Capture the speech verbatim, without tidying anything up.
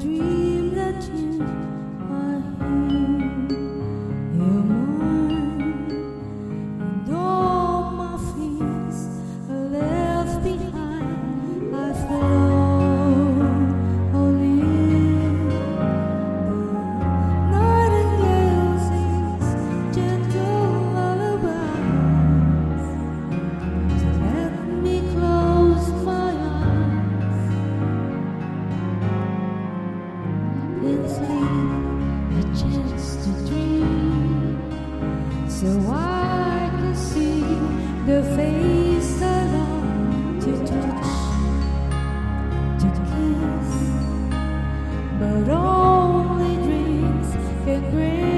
dream that you are here. You're mine, and all my fears are left behind. I flow only the nightingale sings gentle lullabies. So let me close my eyes and sleep a chance to dream, so I can see the face I long to touch, to kiss, but only dreams can bring.